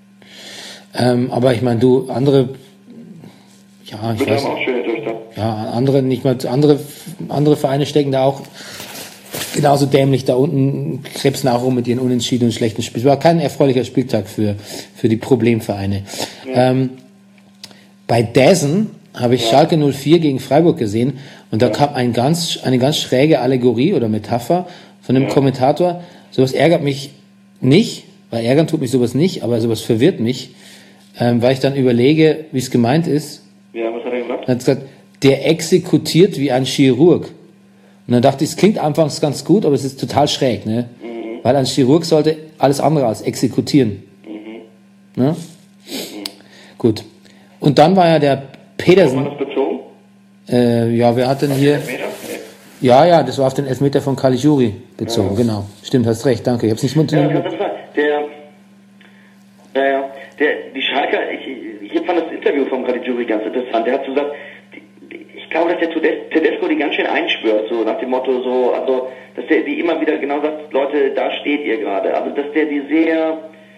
Ähm, aber ich meine, du, andere, ja, ich Wir weiß haben auch schöne Töchter. ja, andere, nicht mal, andere, andere Vereine stecken da auch genauso dämlich da unten, krebsen auch rum mit ihren unentschiedenen und schlechten Spielen. Es war kein erfreulicher Spieltag für, für die Problemvereine. Ja. Ähm, bei Dazen habe ich ja. Schalke null vier gegen Freiburg gesehen und da ja. kam ein ganz, eine ganz schräge Allegorie oder Metapher von einem ja. Kommentator. Sowas ärgert mich nicht, weil ärgern tut mich sowas nicht, aber sowas verwirrt mich, ähm, weil ich dann überlege, wie es gemeint ist. Ja, was hat er gesagt? Er hat gesagt, der exekutiert wie ein Chirurg. Und dann dachte ich, es klingt anfangs ganz gut, aber es ist total schräg, ne? Mhm. Weil ein Chirurg sollte alles andere als exekutieren. Mhm. Ne? Mhm. Gut. Und dann war ja der Petersen. Hat man das bezogen? Äh, ja, wer hat denn hier? Elfmeter? Nee. Ja, ja, das war auf den Elfmeter von Caligiuri bezogen, ja. Genau. Stimmt, hast recht, danke. Ich hab's nicht munter. Ja, das war der, ja, ja, der, die Schalker, ich, ich fand das Interview von Caligiuri ganz interessant. Der hat so gesagt, ich glaube, dass der Tedesco die ganz schön einschwört, so nach dem Motto, so, also, dass der die immer wieder genau sagt, Leute, da steht ihr gerade. Also, dass der die sehr,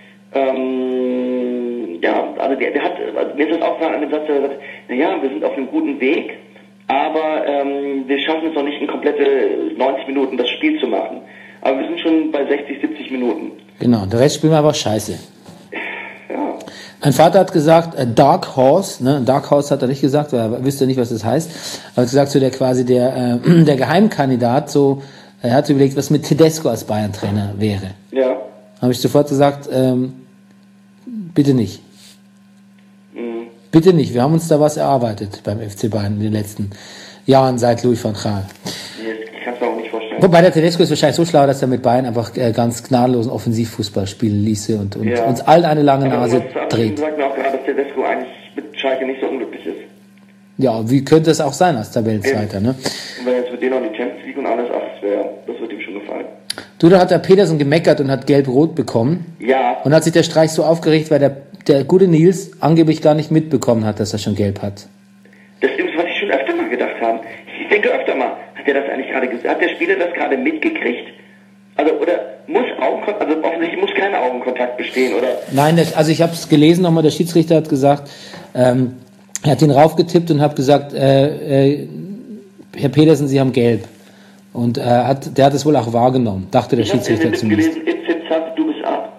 ähm, ja, also der, der hat, also mir ist das aufgefallen an dem Satz, der sagt, naja, wir sind auf einem guten Weg, aber ähm, wir schaffen es noch nicht in komplette neunzig Minuten das Spiel zu machen. Aber wir sind schon bei sechzig, siebzig Minuten. Genau, der Rest spielen wir aber scheiße. Ja. Mein Vater hat gesagt, a Dark Horse, ne, Dark Horse hat er nicht gesagt, weil er wüsste nicht, was das heißt. Er hat gesagt, so der quasi der, äh, der Geheimkandidat, so, er hat überlegt, was mit Tedesco als Bayern-Trainer wäre. Ja. Habe ich sofort gesagt, ähm, bitte nicht. Mhm. Bitte nicht, wir haben uns da was erarbeitet beim F C Bayern in den letzten Jahren seit Louis van Gaal. Ich kann es mir auch nicht vorstellen. Wobei der Tedesco ist wahrscheinlich so schlau, dass er mit Bayern einfach äh, ganz gnadenlosen Offensivfußball spielen ließe und, und ja. uns allen eine lange Aber Nase was dreht. sagt mir auch gerade, dass Tedesco eigentlich mit Schalke nicht so unglücklich ist. Ja, wie könnte es auch sein als Tabellenzweiter, ne? Und wenn jetzt mit denen noch die Champions League und alles, ach, das, wär, das wird ihm schon gefallen. Du, da hat der Petersen gemeckert und hat gelb-rot bekommen. Ja. Und hat sich der Streich so aufgeregt, weil der, der gute Nils angeblich gar nicht mitbekommen hat, dass er schon gelb hat. Das ist, was ich schon öfter mal gedacht habe. Ich denke öfter mal, hat der das eigentlich gerade gesagt? Hat der Spieler das gerade mitgekriegt? Also, oder muss Augenkontakt, also offensichtlich muss kein Augenkontakt bestehen, oder? Nein, das, also ich habe es gelesen nochmal, der Schiedsrichter hat gesagt, ähm, er hat ihn raufgetippt und hat gesagt, äh, äh, Herr Petersen, Sie haben gelb. Und äh, hat, der hat es wohl auch wahrgenommen, dachte der ich Schiedsrichter ich zumindest. Ich habe gelesen, It's up, du bist ab.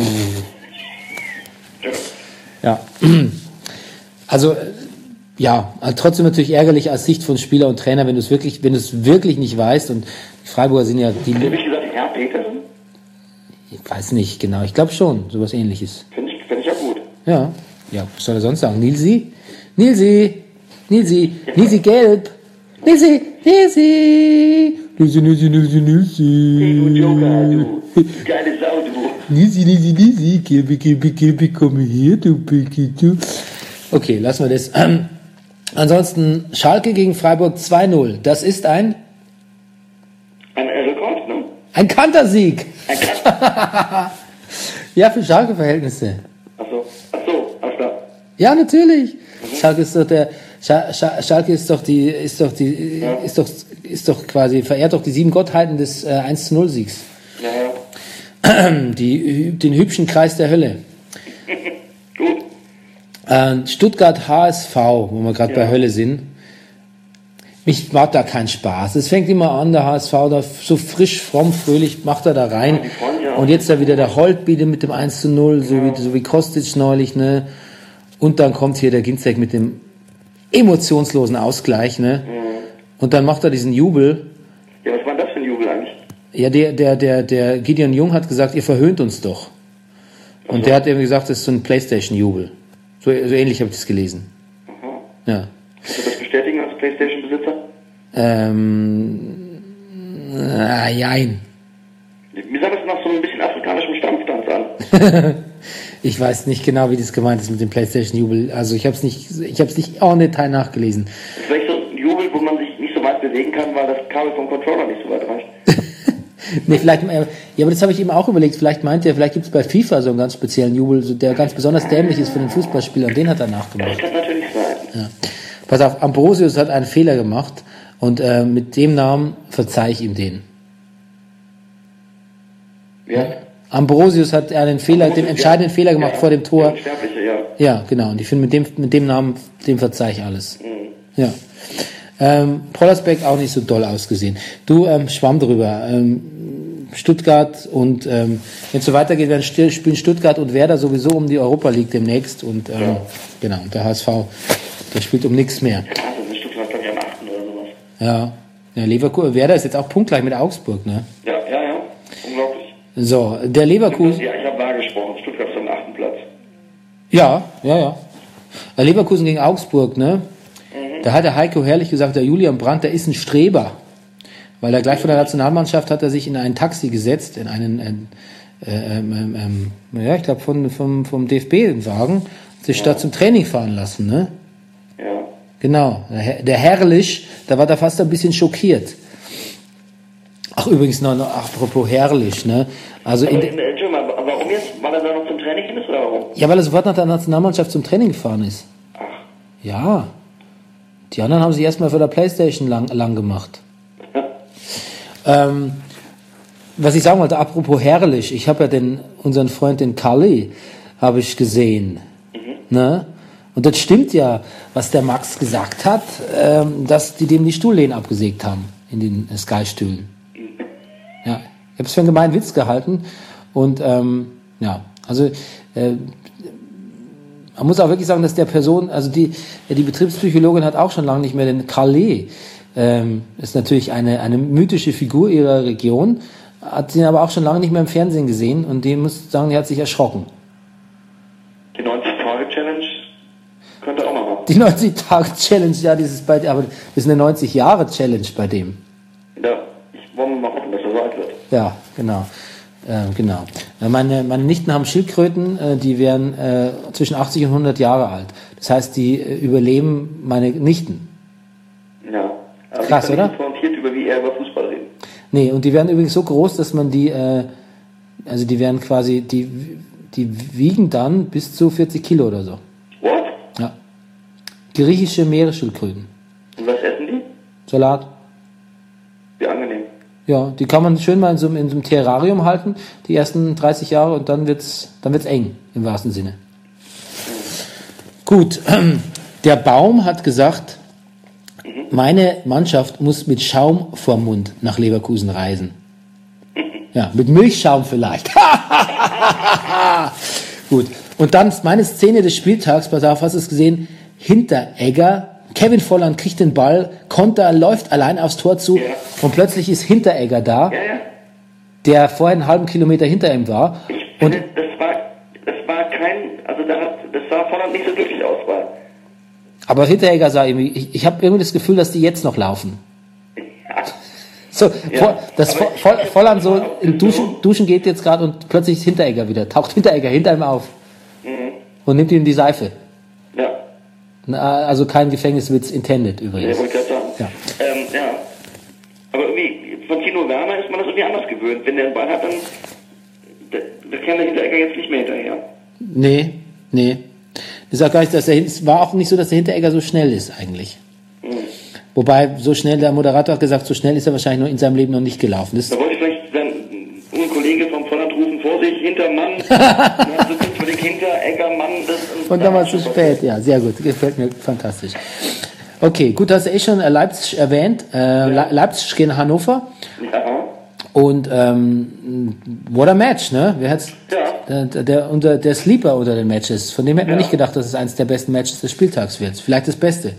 Ja, also ja, also trotzdem natürlich ärgerlich als Sicht von Spieler und Trainer, wenn du es wirklich, wenn du es wirklich nicht weißt. Und die Freiburger sind ja die. Habe ich gesagt, Herr Petersen? Ich weiß nicht genau, ich glaube schon, sowas Ähnliches. Finde ich, find ich ja gut. Ja, ja, was soll er sonst sagen? Nilsi, Nilsi, Nilsi, Nilsi gelb, Nilsi, Nilsi, Nüssi, Nüssi, Nüssi, Nüssi. Du Joker, du. Geile Sau, du. Nüssi, Nüssi, Nüssi. Kilby, Kilby, Kilby, komm her, du Piki, du. Okay, lassen wir das. Ähm, ansonsten Schalke gegen Freiburg zwei null. Das ist ein... Ein Rekord, ne? Ein Kantersieg. Ein Kanter. Ja, für Schalke-Verhältnisse. Ach so, ach so, alles klar. Ja, natürlich. Mhm. Schalke ist doch der... Sch- Sch- Schalke ist doch die... Ist doch die... Ja. Ist doch... Ist doch quasi... Verehrt doch die sieben Gottheiten des äh, eins zu null Siegs. Ja, ja. Die, den hübschen Kreis der Hölle. Gut. Äh, Stuttgart H S V, wo wir gerade Ja. bei Hölle sind. Mich macht da keinen Spaß. Es fängt immer an, der H S V da so frisch, fromm, fröhlich macht er da rein. Ja, die freuen ja auch. Und jetzt da wieder der Holtbiede mit dem eins zu null, so, wie, so wie Kostic neulich, ne? Und dann kommt hier der Ginzek mit dem emotionslosen Ausgleich, ne? Mhm. Und dann macht er diesen Jubel. Ja, was war das für ein Jubel eigentlich? Ja, der, der, der, der Gideon Jung hat gesagt, ihr verhöhnt uns doch. Und so. der hat irgendwie gesagt, das ist so ein Playstation-Jubel. So, so ähnlich habe ich das gelesen. Aha. Ja. Kannst du das bestätigen als Playstation-Besitzer? Ähm, ah, jein. Mir sah das nach so ein bisschen afrikanischem Stammtanz an. Ich weiß nicht genau, wie das gemeint ist mit dem PlayStation-Jubel. Also ich habe es nicht, ich habe es nicht en Detail nachgelesen. Das ist vielleicht so ein Jubel, wo man sich nicht so weit bewegen kann, weil das Kabel vom Controller nicht so weit reicht. Nee, vielleicht, äh, ja, aber das habe ich eben auch überlegt. Vielleicht meint er, vielleicht gibt es bei FIFA so einen ganz speziellen Jubel, so, der ganz besonders dämlich ist für den Fußballspieler. Und den hat er Das nachgemacht. kann natürlich sein. Ja. Pass auf, Ambrosius hat einen Fehler gemacht und äh, mit dem Namen verzeih ich ihm den. Ja. Ambrosius hat einen Fehler, den entscheidenden Fehler gemacht ja, vor dem Tor. Der Unsterbliche, ja. Ja, genau. Und ich finde, mit dem, mit dem Namen, dem verzeih ich alles. Mhm. Ja. Ähm, Pollersbeck auch nicht so doll ausgesehen. Du, ähm, schwamm drüber. Ähm, Stuttgart und ähm, wenn es so weitergeht, werden still, spielen Stuttgart und Werder sowieso um die Europa League demnächst und ähm, Ja. genau, und der H S V, der spielt um nichts mehr. Krass, das ist Stuttgart, glaube ich, am achten oder sowas. Ja. Ja, Leverkusen, Werder ist jetzt auch punktgleich mit Augsburg, ne? Ja, ja, ja. Unglaublich. So, der Leverkusen. Ja, ich habe wahr gesprochen. Stuttgart ist am achten Platz. Ja, ja, ja. Äh, Leverkusen gegen Augsburg, ne? Mhm. Da hat der Heiko Herrlich gesagt, der Julian Brandt, der ist ein Streber. Weil er gleich von der Nationalmannschaft hat er sich in ein Taxi gesetzt, in einen, äh, äh, ähm, ähm, ja, ich glaube von, vom, vom D F B-Wagen, sich Ja. da zum Training fahren lassen, ne? Ja. Genau. Der, Her- der Herrlich, da war er fast ein bisschen schockiert. Ach, übrigens noch, noch apropos Herrlich, ne? Also in, Aber, de- äh, Entschuldigung mal, warum jetzt? Weil er da noch zum Training hin ist oder warum? ja, weil er sofort nach der Nationalmannschaft zum Training gefahren ist. Ach. Ja. Die anderen haben sich erstmal für der Playstation lang, lang gemacht. ähm, was ich sagen wollte, apropos herrlich, ich habe ja den, unseren Freund, den Kali, habe ich gesehen. Mhm. Ne? Und das stimmt ja, was der Max gesagt hat, ähm, dass die dem die Stuhllehnen abgesägt haben in den äh, Sky-Stühlen. Ja, ich habe es für einen gemeinen Witz gehalten. Und ähm, ja, also äh, man muss auch wirklich sagen, dass der Person, also die, die Betriebspsychologin hat auch schon lange nicht mehr den Calais, ähm, ist natürlich eine, eine mythische Figur ihrer Region, hat sie aber auch schon lange nicht mehr im Fernsehen gesehen und die muss sagen, die hat sich erschrocken. Die neunzig-Tage-Challenge könnte auch mal machen. Die neunzig-Tage-Challenge, ja, dieses bei, aber das ist eine neunzig-Jahre-Challenge bei dem. Ja, ich wollte mal hoffen, dass er so alt wird. Ja, genau. Äh, genau. Äh, Meine, meine Nichten haben Schildkröten, äh, die werden äh, zwischen achtzig und hundert Jahre alt. Das heißt, die äh, überleben meine Nichten. Ja. Aber Krass, ich bin oder? nicht frontiert, über wie er über Fußball redet. Nee, und die werden übrigens so groß, dass man die, äh, also die werden quasi, die, die wiegen dann bis zu vierzig Kilo oder so. What? Ja. Griechische Meeresschildkröten. Und was essen die? Salat. Wie angenehm. Ja, die kann man schön mal in so, einem- in so einem Terrarium halten, die ersten dreißig Jahre, und dann wird's, dann wird's eng, im wahrsten Sinne. Gut, der Baum hat gesagt, meine Mannschaft muss mit Schaum vorm Mund nach Leverkusen reisen. Ja, mit Milchschaum vielleicht. Gut, und dann meine Szene des Spieltags, pass auf, hast du es gesehen? Hinteregger, Kevin Volland kriegt den Ball, Konter, läuft allein aufs Tor zu, Ja. und plötzlich ist Hinteregger da, Ja, ja. der vorher einen halben Kilometer hinter ihm war. Ich Und finde, das war, das war kein, also da hat, das sah Volland nicht so glücklich aus, weil, aber Hinteregger sah irgendwie, ich, ich habe irgendwie das Gefühl, dass die jetzt noch laufen. ja, So, Ja, voll, das aber voll, ich- voll, ich- voll an so, ich- im Duschen, Duschen geht jetzt gerade und plötzlich ist Hinteregger wieder, taucht Hinteregger hinter ihm auf Mhm. und nimmt ihm die Seife. Ja, Na, also kein Gefängniswitz intended ja übrigens. wollte ich gerade sagen. Ja. Ähm, ja. Aber irgendwie, von Tino Werner ist man das irgendwie anders gewöhnt. Wenn der einen Ball hat, dann da, da kann der Hinteregger jetzt nicht mehr hinterher. Nee, nee. Ich sag gar nicht, dass der, es war auch nicht so, dass der Hinteregger so schnell ist eigentlich. Mhm. Wobei, so schnell, der Moderator hat gesagt, so schnell ist er wahrscheinlich nur in seinem Leben noch nicht gelaufen. Das Da wollte ich vielleicht dann ein Kollege vom Volland rufen, Vorsicht, hinter Mann, ja, so zufällig hinter Egger, Mann. Das, Und dann war es zu spät, ja, sehr gut, gefällt mir fantastisch. Okay, gut, hast du eh schon äh, Leipzig erwähnt, äh, Le Leipzig gegen Hannover Ja, und ähm, what a Match, ne? Wer hat's, ja. der, der, unter, der Sleeper unter den Matches, von dem hätten wir Ja. nicht gedacht, dass es eines der besten Matches des Spieltags wird, vielleicht das Beste.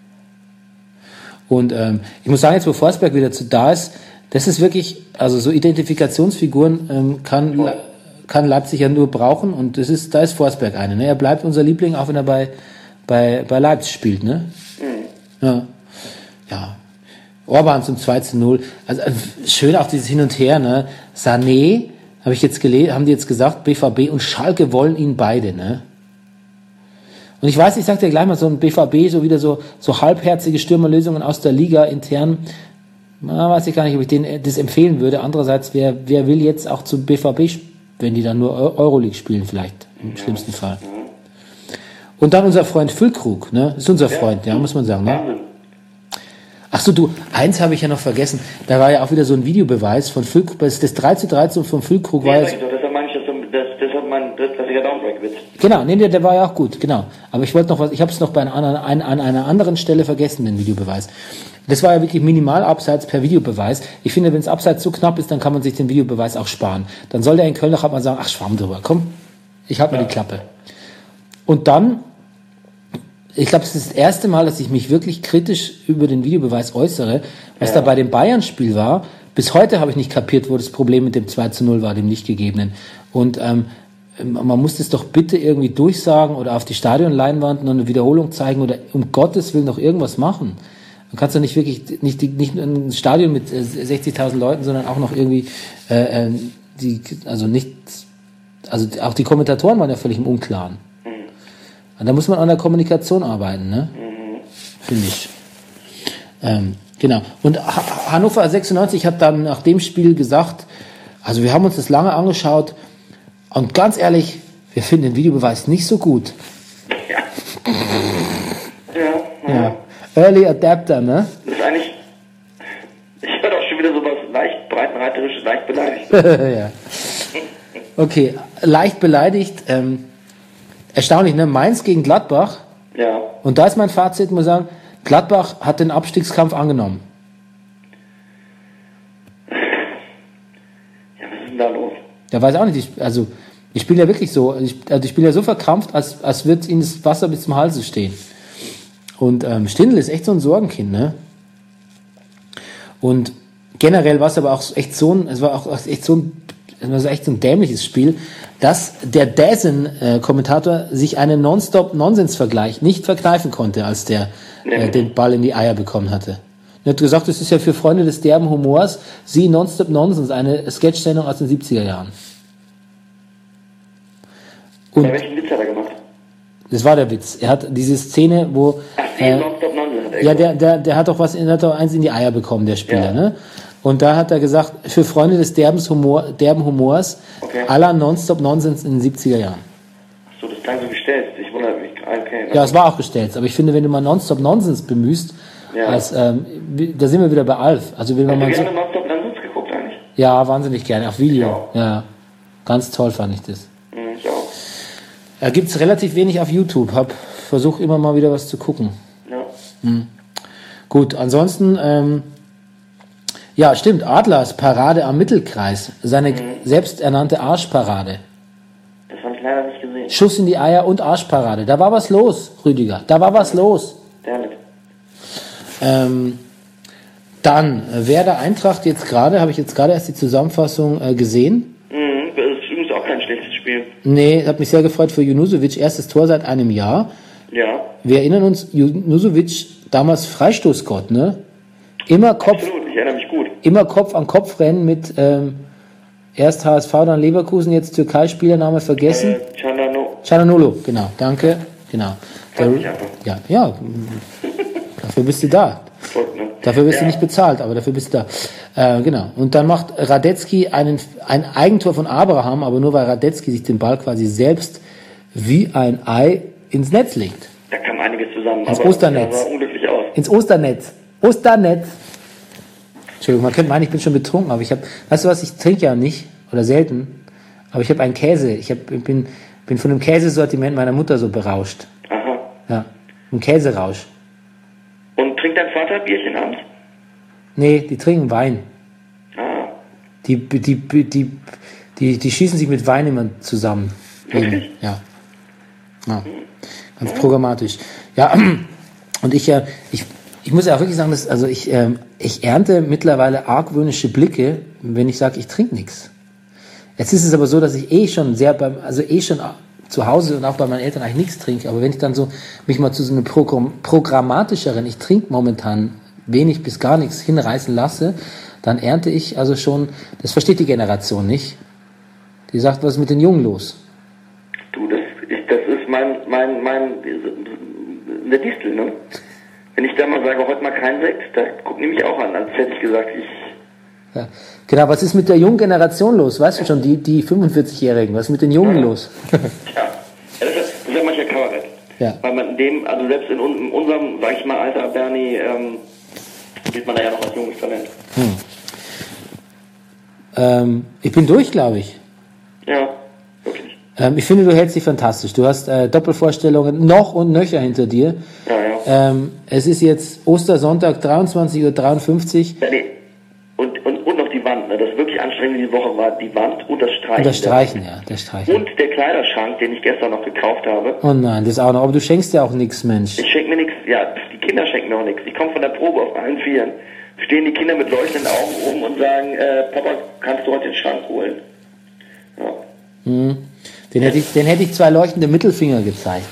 Und ähm, ich muss sagen, jetzt wo Forsberg wieder zu da ist, das ist wirklich, also so Identifikationsfiguren ähm, kann, Le- kann Leipzig ja nur brauchen und das ist, da ist Forsberg eine. Ne? Er bleibt unser Liebling, auch wenn er bei, bei, bei Leipzig spielt. Ne? Mhm. Ja. Ja. Orban zum zwei zu null. Also äh, schön auch dieses Hin und Her. Ne? Sané, habe ich jetzt gelesen, haben die jetzt gesagt, B V B und Schalke wollen ihn beide. Ne? Und ich weiß, ich sag dir gleich mal, so ein B V B, so wieder so, so halbherzige Stürmerlösungen aus der Liga intern, na, weiß ich gar nicht, ob ich denen das empfehlen würde. Andererseits, wer, wer will jetzt auch zum B V B, wenn die dann nur Eu- Euroleague spielen vielleicht, im ja. schlimmsten Fall. Und dann unser Freund Füllkrug, ne? Ist unser Freund, ja, muss man sagen, ne? Wahnsinn. Ach so, du, eins habe ich ja noch vergessen. Da war ja auch wieder so ein Videobeweis von Füllkrug, das das drei zu drei von Füllkrug war Ja, ja, sag ich doch, deshalb meine ich, dass das, deshalb mein drittklassiger Downbreak-Witz. genau, nee, der, der war ja auch gut, genau. Aber ich wollte noch was, ich habe es noch bei einer, anderen- an, an einer anderen Stelle vergessen, den Videobeweis. Das war ja wirklich minimal abseits per Videobeweis. Ich finde, wenn es abseits so knapp ist, dann kann man sich den Videobeweis auch sparen. Dann soll der in Köln doch halt mal sagen, ach, Schwamm drüber, komm, ich halte mir die Klappe. Und dann, ich glaube, es ist das erste Mal, dass ich mich wirklich kritisch über den Videobeweis äußere, was Ja. da bei dem Bayern-Spiel war. Bis heute habe ich nicht kapiert, wo das Problem mit dem zwei zu null war, dem nicht gegebenen. Und ähm, man muss das doch bitte irgendwie durchsagen oder auf die Stadionleinwand noch eine Wiederholung zeigen oder um Gottes Willen noch irgendwas machen. Man kann doch nicht wirklich, nicht, die- nicht nur ein Stadion mit äh, sechzigtausend Leuten, sondern auch noch irgendwie, äh, äh, die, also nicht, also auch die Kommentatoren waren ja völlig im Unklaren. Und da muss man an der Kommunikation arbeiten, ne? Finde ich. Ähm, genau. Und Ha- Hannover sechsundneunzig hat dann nach dem Spiel gesagt, also wir haben uns das lange angeschaut und ganz ehrlich, wir finden den Videobeweis nicht so gut. Ja, Ja. Early Adapter, ne? das ist eigentlich, ich höre doch schon wieder sowas leicht breitenreiterisch, leicht beleidigt. Ja. Okay, leicht beleidigt. Ähm, erstaunlich, ne? Mainz gegen Gladbach. Ja, Und da ist mein Fazit, muss ich sagen, Gladbach hat den Abstiegskampf angenommen. ja, was ist denn da los? Der weiß auch nicht, ich, also ich spiele ja wirklich so, ich, also ich spiele ja so verkrampft, als, als würde ihnen das Wasser bis zum Halse stehen. Und ähm, Stindl ist echt so ein Sorgenkind, ne? Und generell war es aber auch echt so ein, es war auch echt so ein, es war so echt so ein dämliches Spiel, dass der Dazen-Kommentator sich einen Nonstop-Nonsens-Vergleich nicht verkneifen konnte, als der äh, den Ball in die Eier bekommen hatte. Er hat gesagt, das ist ja für Freunde des derben Humors, sie Nonstop Nonsens, eine Sketch-Sendung aus den siebziger Jahren. Und Ja, welchen Witz hat er gemacht? das war der Witz. Er hat diese Szene, wo Ach, sie, äh, Nonstop Nonsense hat er ja, gesagt. der, der, der hat doch was, der hat doch eins in die Eier bekommen, der Spieler, Ja. ne? Und da hat er gesagt, für Freunde des derbens Humor, derben Humors, Okay. à la Nonstop Nonsens in den siebziger Jahren. Ach so, das klang so gestellt. Ich wundere mich. Okay, Ja, es war auch gestellt, aber ich finde, wenn du mal Nonstop Nonsens bemühst, Ja. als, ähm, wie- da sind wir wieder bei Alf. Also wenn man Hast du mal so, gerne Nonstop Nonsense geguckt eigentlich? ja, wahnsinnig gerne, auf Video. Ja. Ja, ganz toll fand ich das. Hm, ich auch. Da gibt's relativ wenig auf YouTube. Hab versucht immer mal wieder was zu gucken. Ja. Gut, ansonsten, ähm, ja, stimmt, Adlers Parade am Mittelkreis, seine Mhm. selbsternannte Arschparade. Das habe ich leider nicht gesehen. Schuss in die Eier und Arschparade. Da war was los, Rüdiger. Da war was los. Damit. Ähm, dann, äh, Werder Eintracht jetzt gerade, habe ich jetzt gerade erst die Zusammenfassung äh, gesehen. Mhm, das ist übrigens auch kein schlechtes Spiel. Nee, hat mich sehr gefreut für Junusovic, erstes Tor seit einem Jahr. Ja, Wir erinnern uns, Junusovic, damals Freistoßgott, ne? Immer Kopf, absolut. Ich erinnere mich gut. immer Kopf an Kopf rennen mit ähm, erst H S V, dann Leverkusen, jetzt Türkei-Spielername vergessen. Äh, Çalhanoğlu. Çalhanoğlu, genau, danke, genau. Der, ja, ja, dafür bist du da. Gut, ne? Dafür wirst ja. du nicht bezahlt, aber dafür bist du da. Äh, genau. Und dann macht Radetzky einen, ein Eigentor von Abraham, aber nur weil Radetzky sich den Ball quasi selbst wie ein Ei ins Netz legt. Da kam einiges zusammen. Ins aber Osternetz. Das sah unglücklich aus. Ins Osternetz. Osternetz. Entschuldigung, man könnte meinen, ich bin schon betrunken, aber ich habe, weißt du was, ich trinke ja nicht, oder selten, aber ich habe einen Käse. Ich, hab, ich bin, bin von dem Käsesortiment meiner Mutter so berauscht. Aha. Ja, ein Käserausch. Und trinkt dein Vater Bierchen abends? Nee, die trinken Wein. Ah. Die, die, die, die, die, die schießen sich mit Wein immer zusammen. Wirklich? Ja. Ja. Ganz programmatisch. Ja, und ich, äh, ich, ich muss ja auch wirklich sagen, dass, also ich, ähm, ich ernte mittlerweile argwöhnische Blicke, wenn ich sage, ich trinke nichts. Jetzt ist es aber so, dass ich eh schon sehr beim, also eh schon zu Hause und auch bei meinen Eltern eigentlich nichts trinke. Aber wenn ich dann so mich mal zu so einem Programm, programmatischeren, ich trinke momentan wenig bis gar nichts hinreißen lasse, dann ernte ich also schon, das versteht die Generation nicht. Die sagt, was ist mit den Jungen los? Du, das ist, das ist mein, mein, mein, der Distel, ne? Wenn ich da mal sage, heute mal kein Sekt, da gucken die mich auch an, als hätte ich gesagt, ich... Ja. Genau, was ist mit der jungen Generation los? Weißt du schon, die, die fünfundvierzig-Jährigen, was ist mit den Jungen ja. los? Ja, ja das, ist, das ist ja mancher Kabarett. Ja. Weil man dem, also selbst in, in unserem, sag ich mal, Alter, Bernie, ähm, sieht man da ja noch als junges Talent. Hm. Ähm, ich bin durch, glaube ich. Ja, wirklich. Ähm, ich finde, du hältst dich fantastisch. Du hast äh, Doppelvorstellungen noch und nöcher hinter dir. Ja, ja. Ähm, es ist jetzt Ostersonntag, dreiundzwanzig Uhr dreiundfünfzig. Ja, nee. Und, und, und noch die Wand, ne? Das wirklich anstrengende diese Woche war die Wand und das Streichen. Und das Streichen, ja, das Streichen. Und der Kleiderschrank, den ich gestern noch gekauft habe. Oh nein, das auch noch. Aber du schenkst ja auch nichts, Mensch. Ich schenke mir nichts, ja, die Kinder schenken mir auch nichts. Ich komme von der Probe auf allen Vieren. Stehen die Kinder mit leuchtenden Augen oben und sagen, äh, Papa, kannst du heute den Schrank holen? Ja. Hm. Den hätte ich, den hätte ich zwei leuchtende Mittelfinger gezeigt.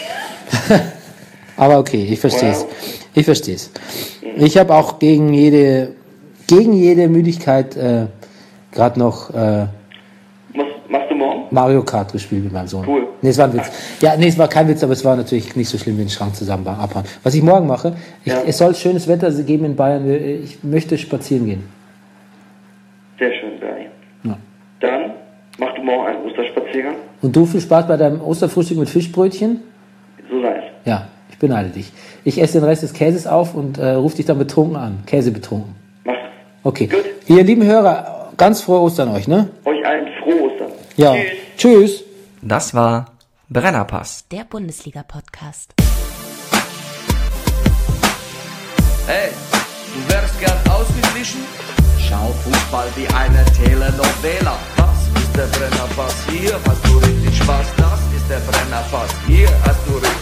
Aber okay, ich verstehe es. Wow. Ich verstehe es. Ich habe auch gegen jede, gegen jede Müdigkeit äh, gerade noch äh, Was machst du morgen? Mario Kart gespielt mit meinem Sohn. Cool. Nee, es war ein Witz. Ja, nee, es war kein Witz, aber es war natürlich nicht so schlimm wie den Schrank zusammen abhauen. Was ich morgen mache, ich, Ja. es soll schönes Wetter geben in Bayern. Ich möchte spazieren gehen. Sehr schön, Bernie. Ja. Dann machst du morgen einen Osterspaziergang. Und du, viel Spaß bei deinem Osterfrühstück mit Fischbrötchen? So sei es. Ja, ich beneide dich. Ich esse den Rest des Käses auf und äh, rufe dich dann betrunken an. Käse betrunken. Mach's. Okay. Gut. Ihr lieben Hörer, ganz frohe Ostern euch, ne? Euch allen frohe Ostern. Ja. Tschüss. Tschüss. Das war Brennerpass. Der Bundesliga-Podcast. Hey, du wärst gern ausgeglichen? Schau Fußball wie eine Telenovela. Das ist der Brennerpass, hier hast du richtig Spaß. Das ist der Brennerpass, hier hast du richtig